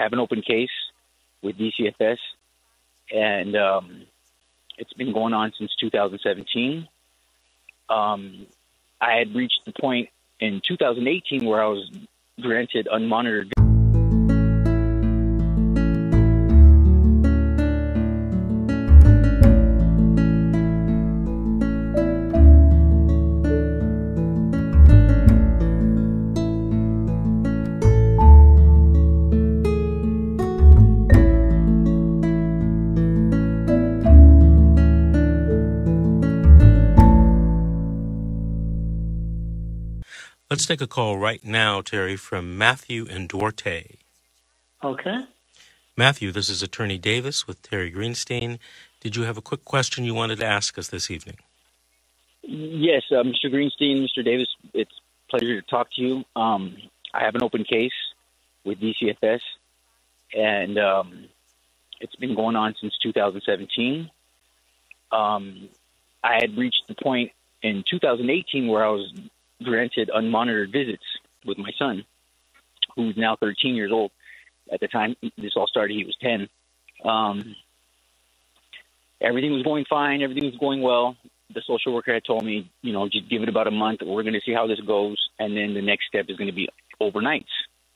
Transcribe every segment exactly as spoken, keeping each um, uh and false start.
have an open case with D C F S, and um, it's been going on since two thousand seventeen. Um, I had reached the point in two thousand eighteen where I was granted unmonitored. Let's take a call right now, Terry, from Matthew and Duarte. Okay. Matthew, this is Attorney Davis with Terry Greenstein. Did you have a quick question you wanted to ask us this evening? Yes, uh, Mister Greenstein, Mister Davis, it's a pleasure to talk to you. Um, I have an open case with D C F S, and um, it's been going on since two thousand seventeen. Um, I had reached the point in two thousand eighteen where I was granted unmonitored visits with my son, who's now thirteen years old. At the time this all started, he was ten. Um, everything was going fine. Everything was going well. The social worker had told me, you know, just give it about a month. We're going to see how this goes. And then the next step is going to be overnights.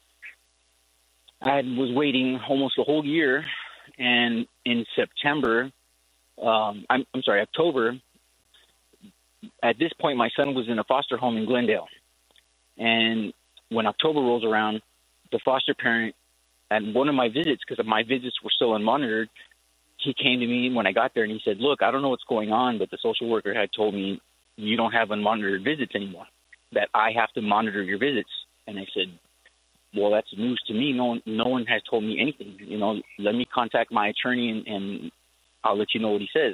I was waiting almost a whole year. And in September, um, I'm, I'm sorry, October, at this point, my son was in a foster home in Glendale. And when October rolls around, the foster parent, at one of my visits, because my visits were still unmonitored, he came to me when I got there and he said, look, I don't know what's going on, but the social worker had told me you don't have unmonitored visits anymore, that I have to monitor your visits. And I said, well, that's news to me. No one, no one has told me anything. You know, let me contact my attorney and, and I'll let you know what he says.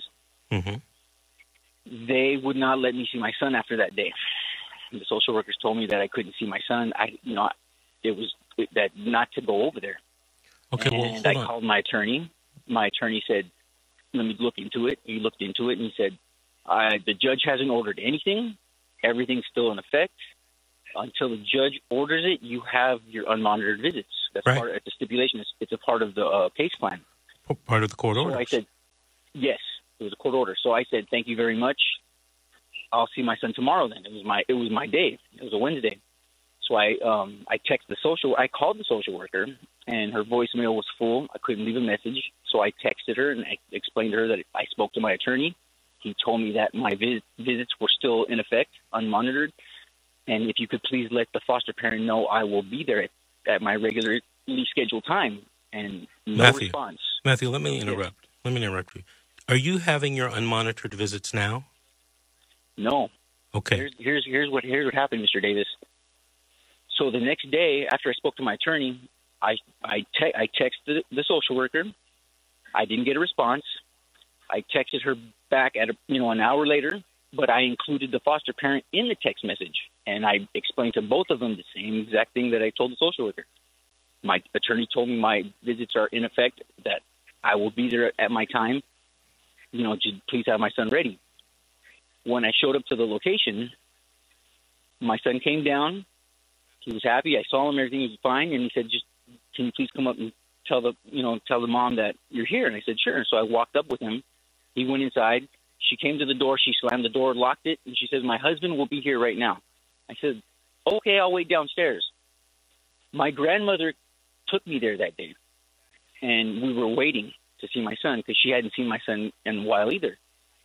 Mm-hmm. They would not let me see my son after that day. The social workers told me that I couldn't see my son. I, you know, it was that not to go over there. Okay, and well, hold I on. called my attorney. My attorney said, let me look into it. He looked into it and he said, uh, the judge hasn't ordered anything. Everything's still in effect. Until the judge orders it, you have your unmonitored visits. That's right. part of the stipulation. It's, it's a part of the uh, case plan. Part of the court order. So I said, yes, it was a court order. So I said, thank you very much. I'll see my son tomorrow then. It was my it was my day. It was a Wednesday. So I um, I texted the social I called the social worker and her voicemail was full. I couldn't leave a message. So I texted her and I explained to her that I spoke to my attorney. He told me that my vis- visits were still in effect, unmonitored. And if you could please let the foster parent know I will be there at, at my regularly scheduled time. And no Matthew, response. Matthew, let me interrupt. Yes. Let me interrupt you. Are you having your unmonitored visits now? No. Okay. Here's, here's here's what here's what happened, Mister Davis. So the next day, after I spoke to my attorney, I I, te- I texted the social worker. I didn't get a response. I texted her back at a, you know an hour later, but I included the foster parent in the text message, and I explained to both of them the same exact thing that I told the social worker. My attorney told me my visits are in effect, that I will be there at my time. You know, just please have my son ready. When I showed up to the location, my son came down. He was happy. I saw him. Everything was fine. And he said, just, can you please come up and tell the, you know, tell the mom that you're here? And I said, sure. So I walked up with him. He went inside. She came to the door. She slammed the door, locked it. And she says, my husband will be here right now. I said, okay, I'll wait downstairs. My grandmother took me there that day. And we were waiting to see my son because she hadn't seen my son in a while either.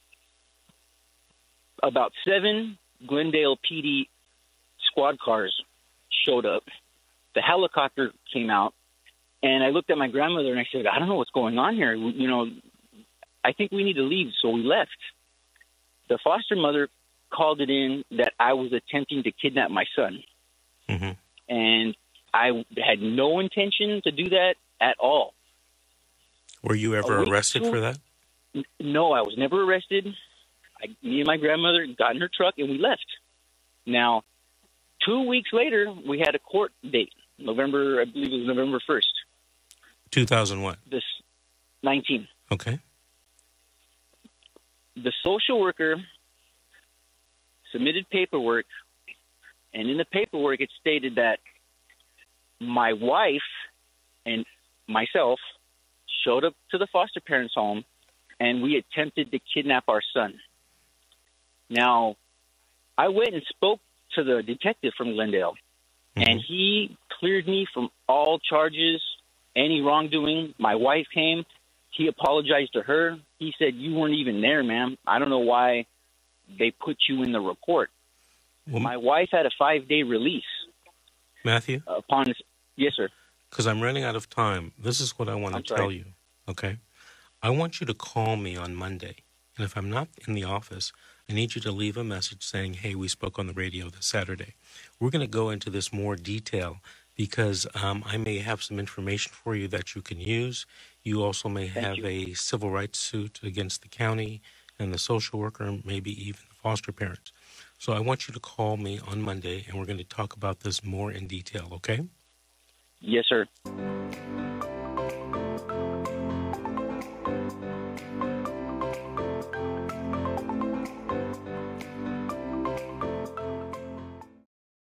About seven Glendale P D squad cars showed up. The helicopter came out, and I looked at my grandmother and I said, I don't know what's going on here. You know, I think we need to leave. So we left. The foster mother called it in that I was attempting to kidnap my son. Mm-hmm. And I had no intention to do that at all. Were you ever arrested for that? No, I was never arrested. I, me and my grandmother got in her truck and we left. Now, two weeks later, we had a court date. November, I believe it was November first. two thousand what? This nineteen. Okay. The social worker submitted paperwork, and in the paperwork it stated that my wife and myself, showed up to the foster parents' home, and we attempted to kidnap our son. Now, I went and spoke to the detective from Glendale, mm-hmm. and he cleared me from all charges, any wrongdoing. My wife came. He apologized to her. He said, you weren't even there, ma'am. I don't know why they put you in the report. Well, my wife had a five-day release. Matthew? Upon Yes, sir. Because I'm running out of time. This is what I want I'm to sorry. tell you, okay? I want you to call me on Monday. And if I'm not in the office, I need you to leave a message saying, hey, we spoke on the radio this Saturday. We're going to go into this more detail because um, I may have some information for you that you can use. You also may Thank have you. a civil rights suit against the county and the social worker, maybe even the foster parents. So I want you to call me on Monday, and we're going to talk about this more in detail, okay? Yes, sir.